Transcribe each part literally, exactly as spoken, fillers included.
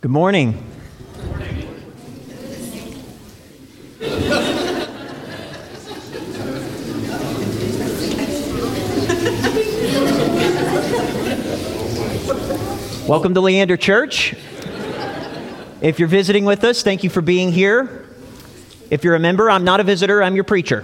Good morning. Welcome to Leander Church. If you're visiting with us, thank you for being here. If you're a member, I'm not a visitor, I'm your preacher.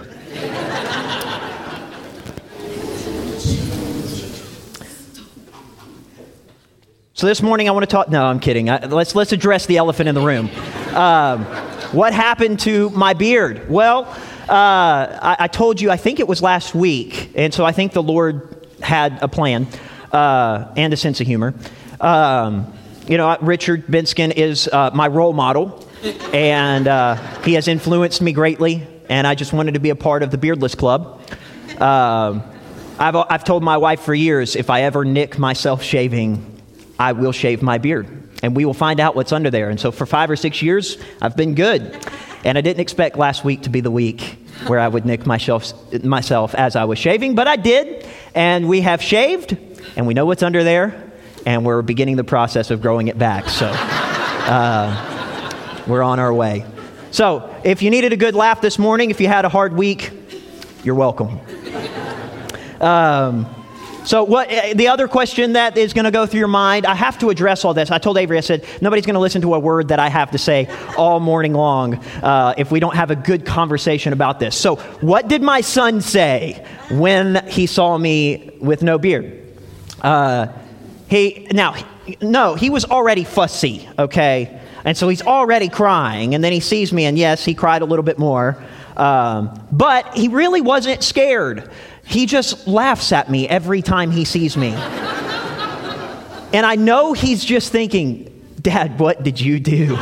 So this morning I want to talk, no, I'm kidding. I, let's let's address the elephant in the room. Um, what happened to my beard? Well, uh, I, I told you, I think it was last week, and so I think the Lord had a plan uh, and a sense of humor. Um, you know, Richard Benskin is uh, my role model, and uh, he has influenced me greatly, and I just wanted to be a part of the Beardless Club. Um, I've, I've told my wife for years, if I ever nick myself shaving, I will shave my beard, and we will find out what's under there. And so for five or six years, I've been good. And I didn't expect last week to be the week where I would nick myself, myself as I was shaving, but I did. And we have shaved, and we know what's under there, and we're beginning the process of growing it back. So uh, we're on our way. So if you needed a good laugh this morning, if you had a hard week, you're welcome. Um... So what? The other question that is going to go through your mind, I have to address all this. I told Avery, I said, nobody's going to listen to a word that I have to say all morning long uh, if we don't have a good conversation about this. So what did my son say when he saw me with no beard? Uh, he now, no, he was already fussy, okay? And so he's already crying, and then he sees me, and yes, he cried a little bit more. Um, but he really wasn't scared. He just laughs at me every time he sees me. And I know he's just thinking, Dad, what did you do?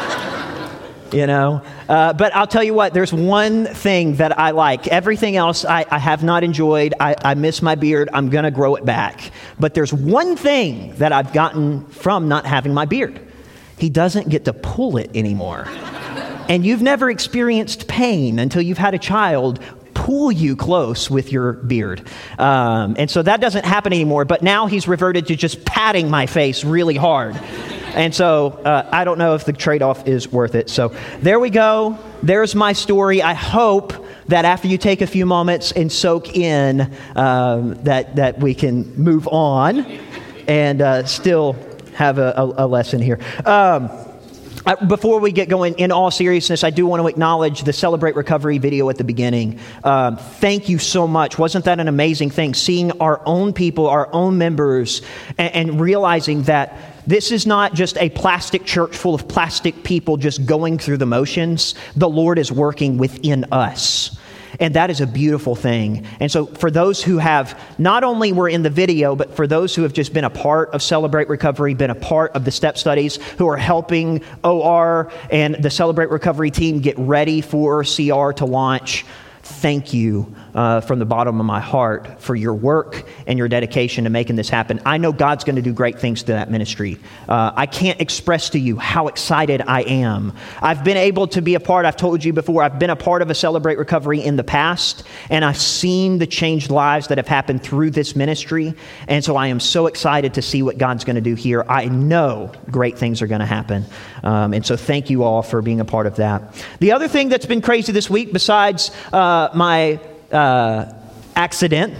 You know? Uh, but I'll tell you what, there's one thing that I like. Everything else I, I have not enjoyed. I, I miss my beard. I'm going to grow it back. But there's one thing that I've gotten from not having my beard. He doesn't get to pull it anymore. And you've never experienced pain until you've had a child pull you close with your beard. Um, and so that doesn't happen anymore, but now he's reverted to just patting my face really hard. And so uh, I don't know if the trade-off is worth it. So there we go. There's my story. I hope that after you take a few moments and soak in, um, that, that we can move on and uh, still have a, a, a lesson here. Um, Uh, before we get going, in all seriousness, I do want to acknowledge the Celebrate Recovery video at the beginning. Um, thank you so much. Wasn't that an amazing thing? Seeing our own people, our own members, and, and realizing that this is not just a plastic church full of plastic people just going through the motions. The Lord is working within us. And that is a beautiful thing. And so for those who have not only were in the video, but for those who have just been a part of Celebrate Recovery, been a part of the step studies, who are helping O R and the Celebrate Recovery team get ready for C R to launch, thank you uh, from the bottom of my heart for your work and your dedication to making this happen. I know God's going to do great things to that ministry. Uh, I can't express to you how excited I am. I've been able to be a part, I've told you before, I've been a part of a Celebrate Recovery in the past, and I've seen the changed lives that have happened through this ministry, and so I am so excited to see what God's going to do here. I know great things are going to happen, um, and so thank you all for being a part of that. The other thing that's been crazy this week, besides uh, my uh, accident,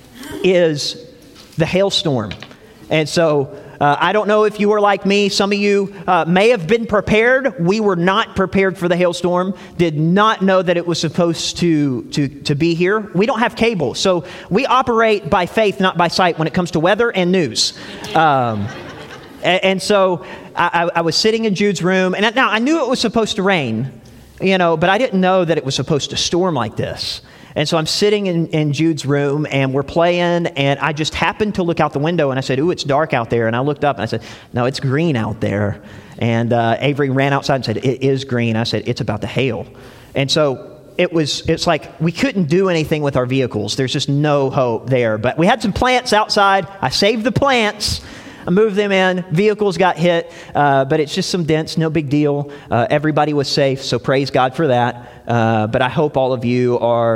is the hailstorm. And so uh, I don't know if you were like me. Some of you uh, may have been prepared. We were not prepared for the hailstorm. Did not know that it was supposed to, to, to be here. We don't have cable. So we operate by faith, not by sight when it comes to weather and news. Um, and, and so I, I was sitting in Jude's room. And now I knew it was supposed to rain, you know, but I didn't know that it was supposed to storm like this. And so I'm sitting in, in Jude's room, and we're playing, and I just happened to look out the window, and I said, ooh, it's dark out there. And I looked up, and I said, no, it's green out there. And uh, Avery ran outside and said, it is green. I said, it's about to hail. And so it was, it's like we couldn't do anything with our vehicles. There's just no hope there. But we had some plants outside. I saved the plants. I moved them in. Vehicles got hit, uh, but it's just some dents, no big deal. Uh, everybody was safe, so praise God for that. Uh, but I hope all of you are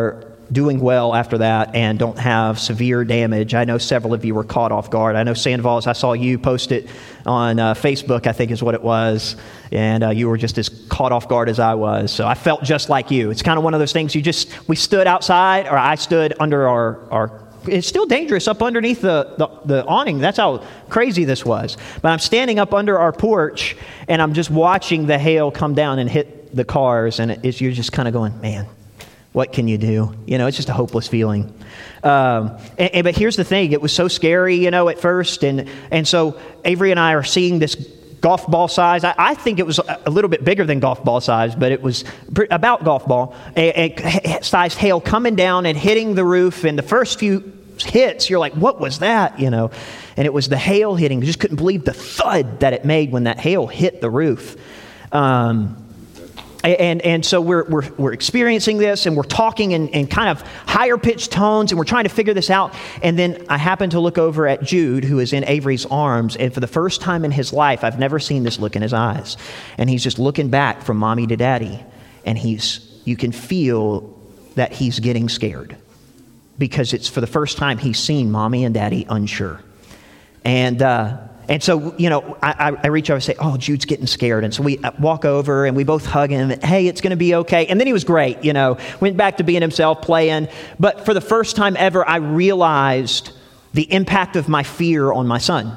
doing well after that and don't have severe damage. I know several of you were caught off guard. I know Sandoval's, I saw you post it on uh, Facebook, I think is what it was, and uh, you were just as caught off guard as I was. So I felt just like you. It's kind of one of those things you just, we stood outside, or I stood under our, our it's still dangerous up underneath the, the, the awning. That's how crazy this was. But I'm standing up under our porch, and I'm just watching the hail come down and hit the cars, and it's, you're just kind of going, man, what can you do? You know, it's just a hopeless feeling. Um, and, and, but here's the thing. It was so scary, you know, at first. And, and so Avery and I are seeing this golf ball size. I, I think it was a little bit bigger than golf ball size, but it was about golf ball a, a sized hail coming down and hitting the roof. And the first few hits, you're like, what was that? You know, and it was the hail hitting. You just couldn't believe the thud that it made when that hail hit the roof. Um, And and so we're we're we're experiencing this, and we're talking in, in kind of higher pitched tones, and we're trying to figure this out. And then I happen to look over at Jude, who is in Avery's arms, and for the first time in his life, I've never seen this look in his eyes. And he's just looking back from mommy to daddy, and he's you can feel that he's getting scared because it's for the first time he's seen mommy and daddy unsure. And uh, And so, you know, I, I reach over and say, oh, Jude's getting scared. And so we walk over and we both hug him. And, hey, it's going to be okay. And then he was great, you know, went back to being himself, playing. But for the first time ever, I realized the impact of my fear on my son.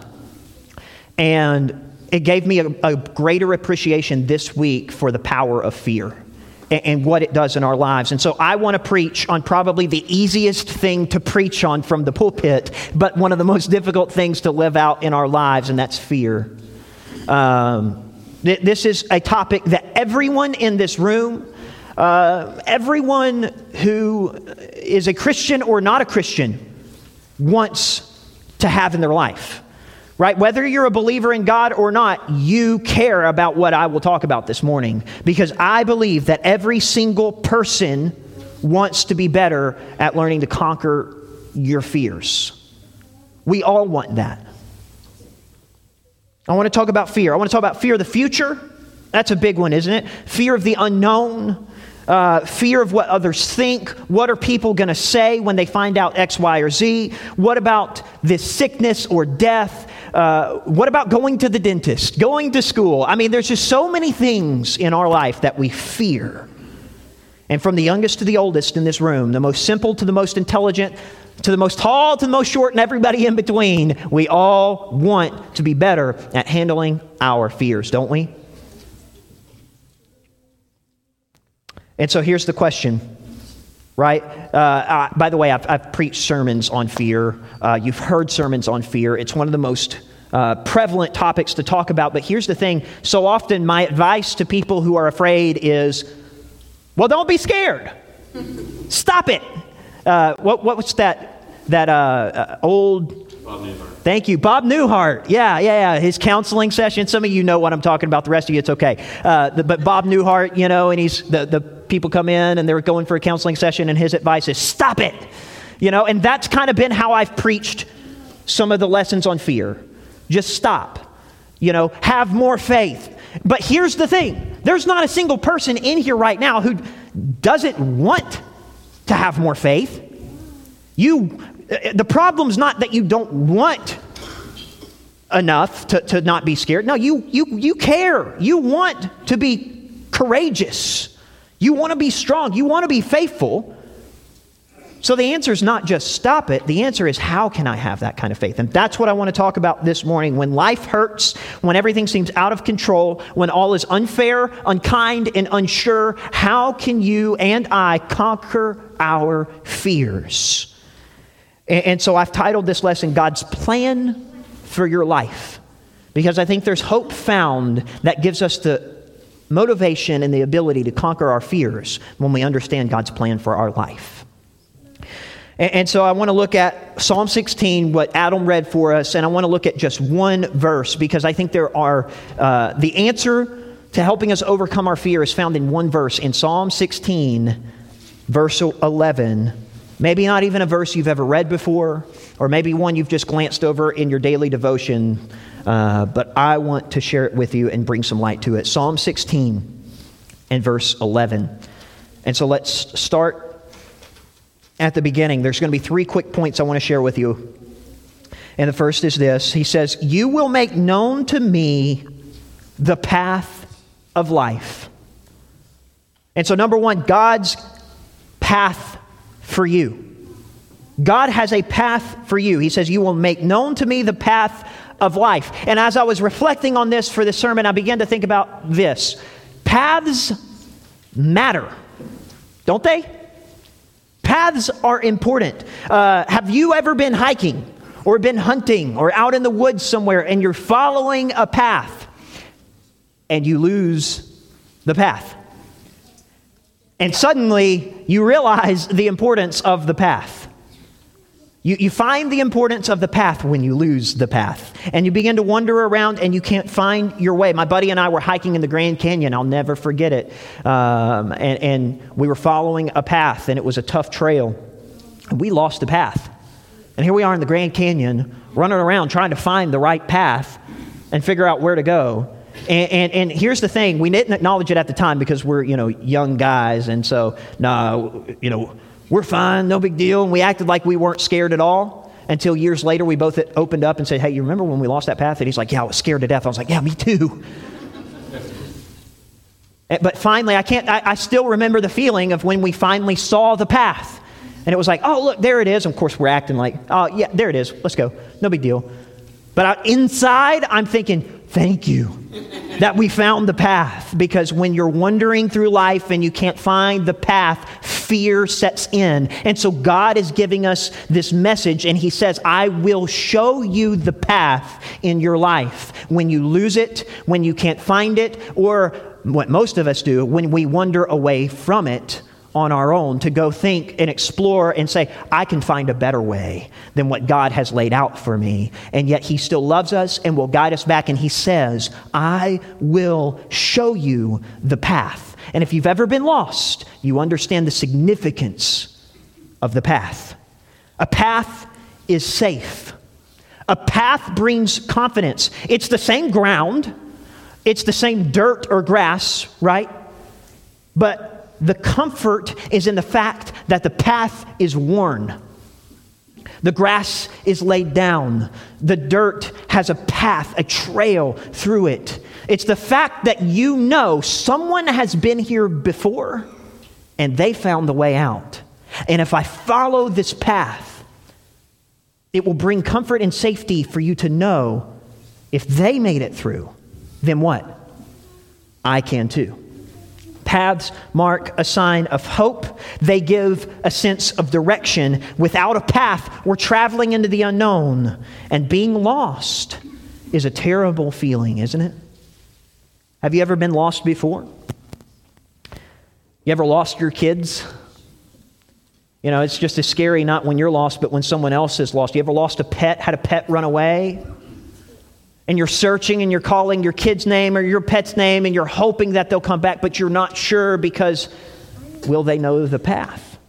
And it gave me a, a greater appreciation this week for the power of fear and what it does in our lives. And so I want to preach on probably the easiest thing to preach on from the pulpit, but one of the most difficult things to live out in our lives, and that's fear. Um, th- this is a topic that everyone in this room, uh, everyone who is a Christian or not a Christian, wants to have in their life. Right? Whether you're a believer in God or not, you care about what I will talk about this morning, because I believe that every single person wants to be better at learning to conquer your fears. We all want that. I want to talk about fear. I want to talk about fear of the future. That's a big one, isn't it? Fear of the unknown. Uh, fear of what others think. What are people going to say when they find out X, Y, or Z? What about this sickness or death? Uh, what about going to the dentist? Going to school? I mean, there's just so many things in our life that we fear. And from the youngest to the oldest in this room, the most simple to the most intelligent, to the most tall to the most short, and everybody in between, we all want to be better at handling our fears, don't we? And so here's the question, right? Uh, uh, by the way, I've, I've preached sermons on fear. Uh, you've heard sermons on fear. It's one of the most uh, prevalent topics to talk about. But here's the thing. So often my advice to people who are afraid is, well, don't be scared. Stop it. Uh, what, what was that, that uh, uh, old... Bob Newhart. Thank you. Bob Newhart. Yeah, yeah, yeah. His counseling session. Some of you know what I'm talking about. The rest of you, it's okay. Uh, the, but Bob Newhart, you know, and he's the, the people come in and they're going for a counseling session, and his advice is, stop it. You know, and that's kind of been how I've preached some of the lessons on fear. Just stop. You know, have more faith. But here's the thing. There's not a single person in here right now who doesn't want to have more faith. You... The problem's not that you don't want enough to, to not be scared. No, you, you, you care. You want to be courageous. You want to be strong. You want to be faithful. So the answer is not just stop it. The answer is, how can I have that kind of faith? And that's what I want to talk about this morning. When life hurts, when everything seems out of control, when all is unfair, unkind, and unsure, how can you and I conquer our fears? And so I've titled this lesson, God's Plan for Your Life, because I think there's hope found that gives us the motivation and the ability to conquer our fears when we understand God's plan for our life. And so I want to look at Psalm sixteen, what Adam read for us, and I want to look at just one verse, because I think there are, uh, the answer to helping us overcome our fear is found in one verse, in Psalm sixteen, verse eleven. Maybe not even a verse you've ever read before, or maybe one you've just glanced over in your daily devotion, uh, but I want to share it with you and bring some light to it. Psalm sixteen and verse eleven. And so let's start at the beginning. There's going to be three quick points I want to share with you. And the first is this. He says, you will make known to me the path of life. And so number one, God's path for you. God has a path for you. He says, you will make known to me the path of life. And as I was reflecting on this for this sermon, I began to think about this. Paths matter, don't they? Paths are important. Uh, have you ever been hiking or been hunting or out in the woods somewhere and you're following a path and you lose the path? And suddenly you realize the importance of the path. You, you find the importance of the path when you lose the path. And you begin to wander around and you can't find your way. My buddy and I were hiking in the Grand Canyon. I'll never forget it. Um, and, and we were following a path, and it was a tough trail. And we lost the path. And here we are in the Grand Canyon, running around trying to find the right path and figure out where to go. And, and, and here's the thing. We didn't acknowledge it at the time because we're, you know, young guys. And so, no, you know, we're fine, no big deal. And we acted like we weren't scared at all until years later we both opened up and said, hey, you remember when we lost that path? And he's like, yeah, I was scared to death. I was like, yeah, me too. But finally, I can't, I, I still remember the feeling of when we finally saw the path. And it was like, oh, look, there it is. And of course, we're acting like, oh, yeah, there it is. Let's go. No big deal. But out inside, I'm thinking, thank you that we found the path. Because when you're wandering through life and you can't find the path, fear sets in. And so God is giving us this message, and he says, I will show you the path in your life. When you lose it, when you can't find it, or what most of us do, when we wander away from it on our own to go think and explore and say, I can find a better way than what God has laid out for me. And yet he still loves us and will guide us back. And he says, I will show you the path. And if you've ever been lost, you understand the significance of the path. A path is safe. A path brings confidence. It's the same ground. It's the same dirt or grass, right? But the comfort is in the fact that the path is worn. The grass is laid down. The dirt has a path, a trail through it. It's the fact that you know someone has been here before and they found the way out. And if I follow this path, it will bring comfort and safety for you to know if they made it through, then what? I can too. Paths mark a sign of hope. They give a sense of direction. Without a path, we're traveling into the unknown. And being lost is a terrible feeling, isn't it? Have you ever been lost before? You ever lost your kids? You know, it's just as scary not when you're lost, but when someone else is lost. You ever lost a pet, had a pet run away? And you're searching and you're calling your kid's name or your pet's name and you're hoping that they'll come back, but you're not sure because will they know the path?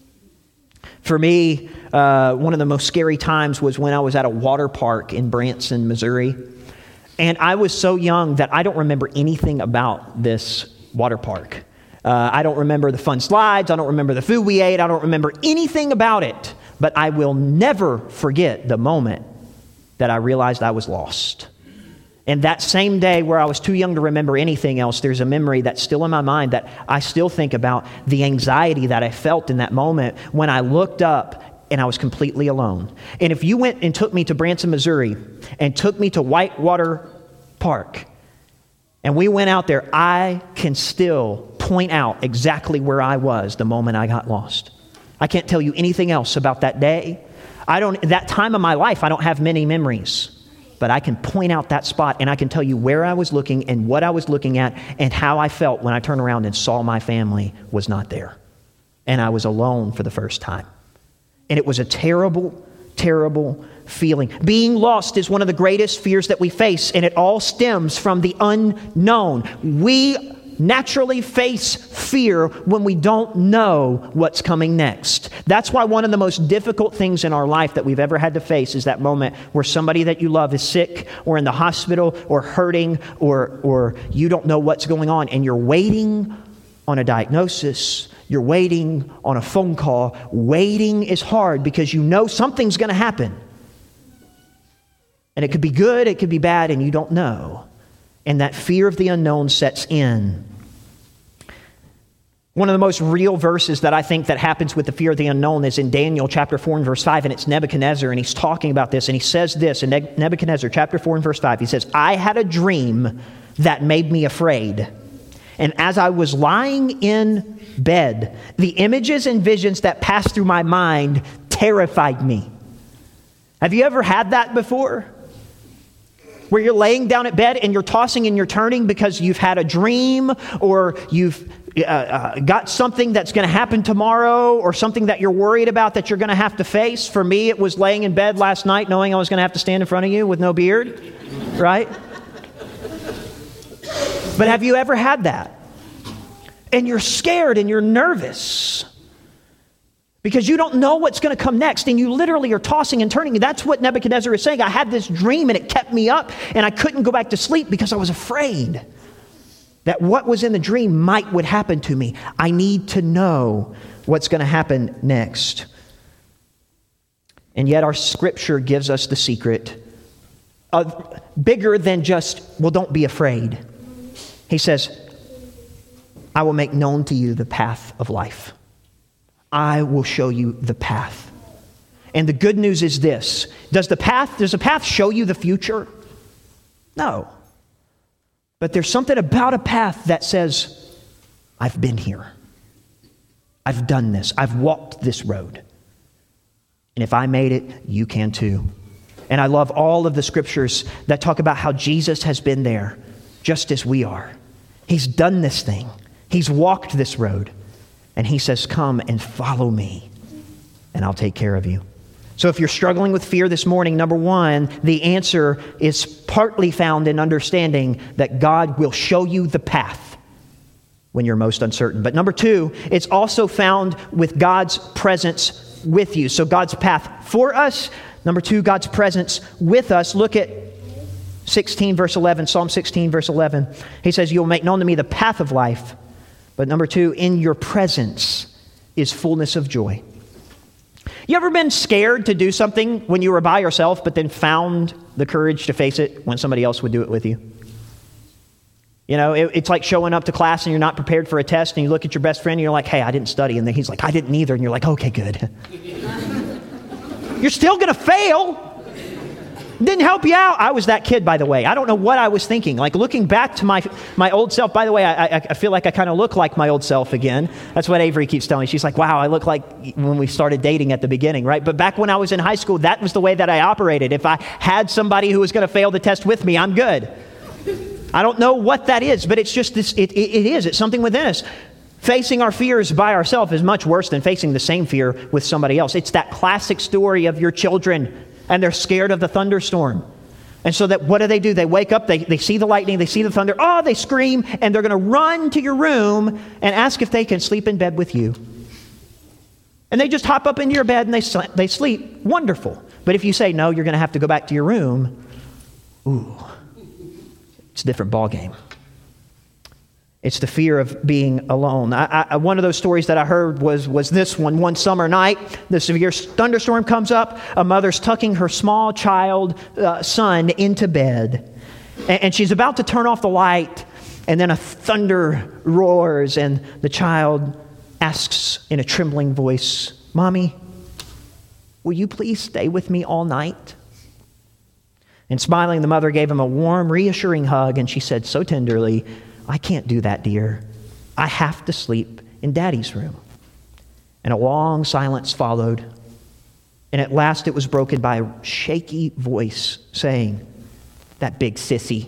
For me, uh, one of the most scary times was when I was at a water park in Branson, Missouri. And I was so young that I don't remember anything about this water park. Uh, I don't remember the fun slides. I don't remember the food we ate. I don't remember anything about it. But I will never forget the moment that I realized I was lost. And that same day where I was too young to remember anything else, there's a memory that's still in my mind that I still think about the anxiety that I felt in that moment when I looked up and I was completely alone. And if you went and took me to Branson, Missouri and took me to Whitewater Park and we went out there, I can still point out exactly where I was the moment I got lost. I can't tell you anything else about that day. I don't, that time of my life, I don't have many memories. But I can point out that spot and I can tell you where I was looking and what I was looking at and how I felt when I turned around and saw my family was not there. And I was alone for the first time. And it was a terrible, terrible feeling. Being lost is one of the greatest fears that we face, and it all stems from the unknown. We naturally face fear when we don't know what's coming next. That's why one of the most difficult things in our life that we've ever had to face is that moment where somebody that you love is sick or in the hospital or hurting or or you don't know what's going on and you're waiting on a diagnosis. You're waiting on a phone call. Waiting is hard because you know something's going to happen. And it could be good, it could be bad, and you don't know. And that fear of the unknown sets in. One of the most real verses that I think that happens with the fear of the unknown is in Daniel chapter four and verse five, and it's Nebuchadnezzar, and he's talking about this, and he says this in Nebuchadnezzar chapter four and verse five. He says, I had a dream that made me afraid. And as I was lying in bed, the images and visions that passed through my mind terrified me. Have you ever had that before? Where you're laying down at bed and you're tossing and you're turning because you've had a dream, or you've uh, uh, got something that's going to happen tomorrow, or something that you're worried about that you're going to have to face. For me, it was laying in bed last night knowing I was going to have to stand in front of you with no beard, right? But have you ever had that? And you're scared and you're nervous because you don't know what's going to come next, and you literally are tossing and turning. That's what Nebuchadnezzar is saying. I had this dream and it kept me up, and I couldn't go back to sleep because I was afraid that what was in the dream might would happen to me. I need to know what's going to happen next. And yet our scripture gives us the secret of bigger than just, well, don't be afraid. He says, I will make known to you the path of life. I will show you the path. And the good news is this. Does the path, does the path show you the future? No. But there's something about a path that says, I've been here. I've done this. I've walked this road. And if I made it, you can too. And I love all of the scriptures that talk about how Jesus has been there just as we are. He's done this thing. He's walked this road. And he says, come and follow me, and I'll take care of you. So if you're struggling with fear this morning, number one, the answer is partly found in understanding that God will show you the path when you're most uncertain. But number two, it's also found with God's presence with you. So God's path for us. Number two, God's presence with us. Look at sixteen verse eleven, Psalm sixteen verse eleven. He says, you'll make known to me the path of life. But number two, in your presence is fullness of joy. You ever been scared to do something when you were by yourself, but then found the courage to face it when somebody else would do it with you? You know, it, it's like showing up to class and you're not prepared for a test, and you look at your best friend and you're like, hey, I didn't study. And then he's like, I didn't either. And you're like, okay, good. You're still going to fail. Didn't help you out. I was that kid, by the way. I don't know what I was thinking. Like, looking back to my my old self, by the way, I, I, I feel like I kind of look like my old self again. That's what Avery keeps telling me. She's like, wow, I look like when we started dating at the beginning, right? But back when I was in high school, that was the way that I operated. If I had somebody who was going to fail the test with me, I'm good. I don't know what that is, but it's just this, it, it, it is. It's something within us. Facing our fears by ourselves is much worse than facing the same fear with somebody else. It's that classic story of your children, and they're scared of the thunderstorm. And so that what do they do? They wake up, they, they see the lightning, they see the thunder, oh, they scream, and they're going to run to your room and ask if they can sleep in bed with you. And they just hop up into your bed and they, they sleep. Wonderful. But if you say, no, you're going to have to go back to your room, ooh, it's a different ballgame. It's the fear of being alone. I, I, one of those stories that I heard was, was this one. One summer night, the severe thunderstorm comes up. A mother's tucking her small child uh, son into bed. And, and she's about to turn off the light. And then a thunder roars. And the child asks in a trembling voice, Mommy, will you please stay with me all night? And smiling, the mother gave him a warm, reassuring hug. And she said so tenderly, I can't do that, dear. I have to sleep in Daddy's room. And a long silence followed. And at last it was broken by a shaky voice saying, that big sissy.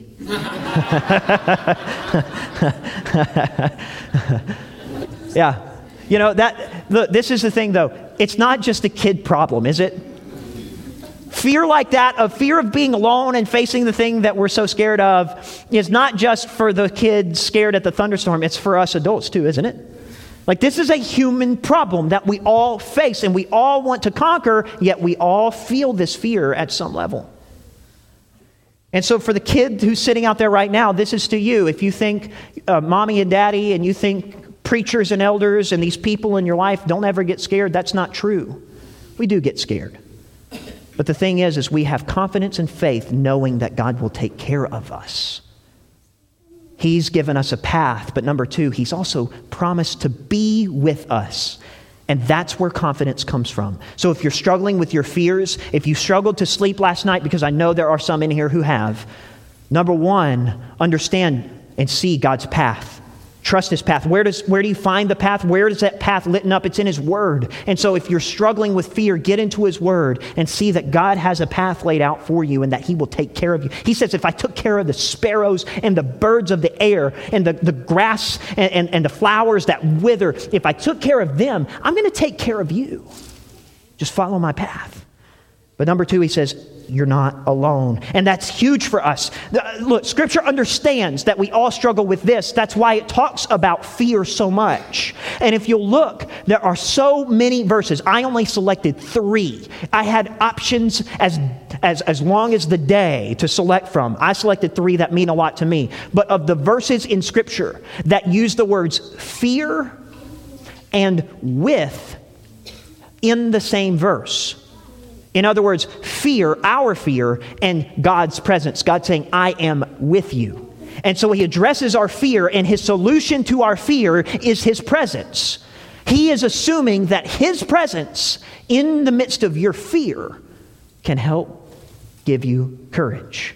Yeah. You know, that. Look, this is the thing, though. It's not just a kid problem, is it? Fear like that, of fear of being alone and facing the thing that we're so scared of, is not just for the kids scared at the thunderstorm. It's for us adults too, isn't it? Like, this is a human problem that we all face and we all want to conquer, yet we all feel this fear at some level. And so for the kid who's sitting out there right now, this is to you. If you think uh, mommy and daddy and you think preachers and elders and these people in your life don't ever get scared. That's not true. We do get scared. But the thing is, is we have confidence and faith knowing that God will take care of us. He's given us a path, but number two, he's also promised to be with us. And that's where confidence comes from. So if you're struggling with your fears, if you struggled to sleep last night, because I know there are some in here who have, number one, understand and see God's path. Trust his path. Where does where do you find the path? Where is that path lit up? It's in his word. And so if you're struggling with fear, get into his word and see that God has a path laid out for you and that he will take care of you. He says, if I took care of the sparrows and the birds of the air and the, the grass and, and, and the flowers that wither, if I took care of them, I'm going to take care of you. Just follow my path. But number two, he says, you're not alone. And that's huge for us. Look, Scripture understands that we all struggle with this. That's why it talks about fear so much. And if you'll look, there are so many verses. I only selected three. I had options as, as, as long as the day to select from. I selected three that mean a lot to me. But of the verses in Scripture that use the words fear and with in the same verse, in other words, fear, our fear, and God's presence. God saying, I am with you. And so he addresses our fear, and his solution to our fear is his presence. He is assuming that his presence in the midst of your fear can help give you courage.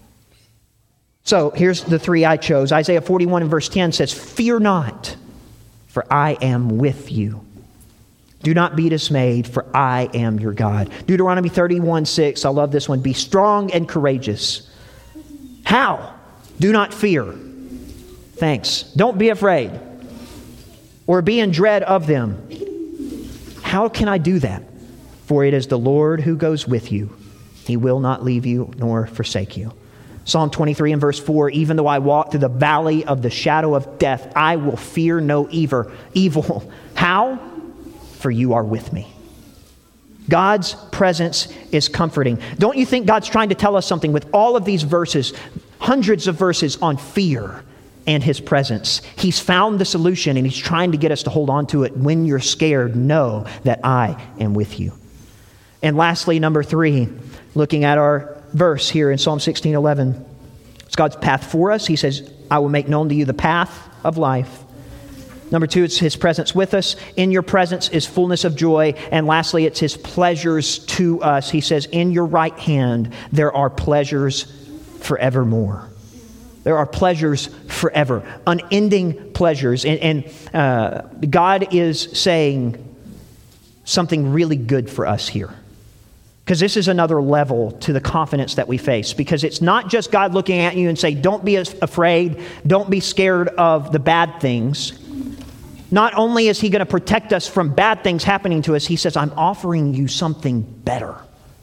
So here's the three I chose. Isaiah forty-one and verse ten says, fear not, for I am with you. Do not be dismayed, for I am your God. Deuteronomy thirty-one six, I love this one. Be strong and courageous. How? Do not fear. Thanks. Don't be afraid or be in dread of them. How can I do that? For it is the Lord who goes with you. He will not leave you nor forsake you. Psalm twenty-three and verse four, even though I walk through the valley of the shadow of death, I will fear no evil. Evil. How? For you are with me. God's presence is comforting. Don't you think God's trying to tell us something with all of these verses, hundreds of verses on fear and his presence? He's found the solution and he's trying to get us to hold on to it. When you're scared, know that I am with you. And lastly, number three, looking at our verse here in Psalm sixteen eleven, it's God's path for us. He says, I will make known to you the path of life. Number two, it's his presence with us. In your presence is fullness of joy. And lastly, it's his pleasures to us. He says, in your right hand, there are pleasures forevermore. There are pleasures forever, unending pleasures. And, and uh, God is saying something really good for us here. Because this is another level to the confidence that we face. Because it's not just God looking at you and saying, don't be afraid, don't be scared of the bad things. Not only is he going to protect us from bad things happening to us, he says, I'm offering you something better.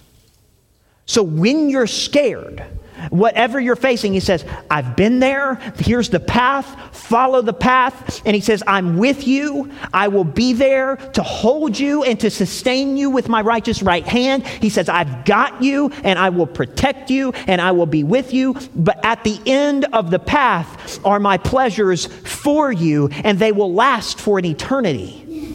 So when you're scared, whatever you're facing, he says, I've been there. Here's the path. Follow the path. And he says, I'm with you. I will be there to hold you and to sustain you with my righteous right hand. He says, I've got you and I will protect you and I will be with you. But at the end of the path are my pleasures for you, and they will last for an eternity.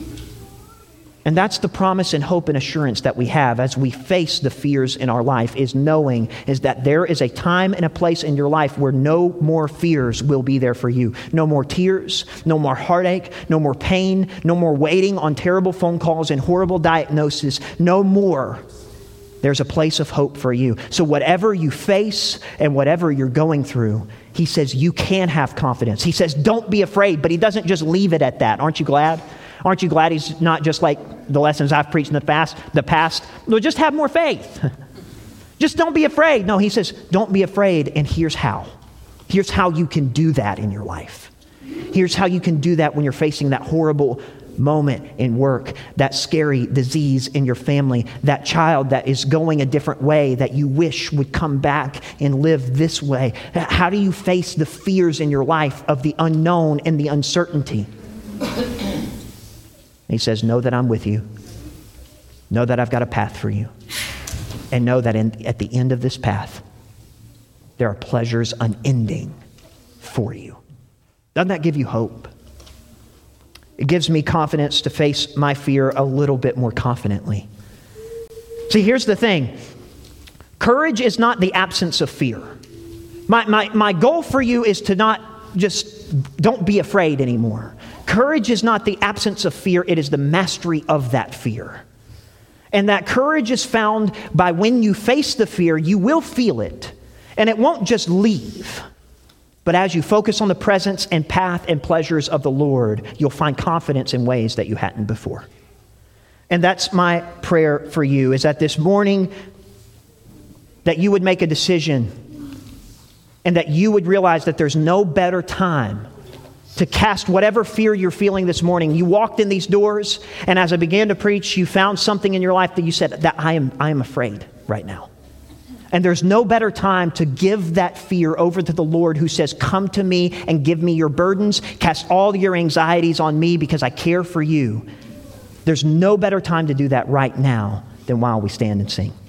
And that's the promise and hope and assurance that we have as we face the fears in our life, is knowing is that there is a time and a place in your life where no more fears will be there for you. No more tears, no more heartache, no more pain, no more waiting on terrible phone calls and horrible diagnosis. No more. There's a place of hope for you. So whatever you face and whatever you're going through, he says you can have confidence. He says don't be afraid, but he doesn't just leave it at that. Aren't you glad? Aren't you glad he's not just like the lessons I've preached in the past, the past? No, just have more faith. Just don't be afraid. No, he says, don't be afraid, and here's how. Here's how you can do that in your life. Here's how you can do that when you're facing that horrible moment in work, that scary disease in your family, that child that is going a different way that you wish would come back and live this way. How do you face the fears in your life of the unknown and the uncertainty? He says, know that I'm with you. Know that I've got a path for you. And know that in, at the end of this path, there are pleasures unending for you. Doesn't that give you hope? It gives me confidence to face my fear a little bit more confidently. See, here's the thing. Courage is not the absence of fear. My, my, my goal for you is to not just, don't be afraid anymore. Courage is not the absence of fear. It is the mastery of that fear. And that courage is found by when you face the fear, you will feel it. And it won't just leave. But as you focus on the presence and path and pleasures of the Lord, you'll find confidence in ways that you hadn't before. And that's my prayer for you, is that this morning that you would make a decision and that you would realize that there's no better time to cast whatever fear you're feeling this morning. You walked in these doors, and as I began to preach, you found something in your life that you said, that I am, I am afraid right now. And there's no better time to give that fear over to the Lord, who says, come to me and give me your burdens. Cast all your anxieties on me because I care for you. There's no better time to do that right now than while we stand and sing.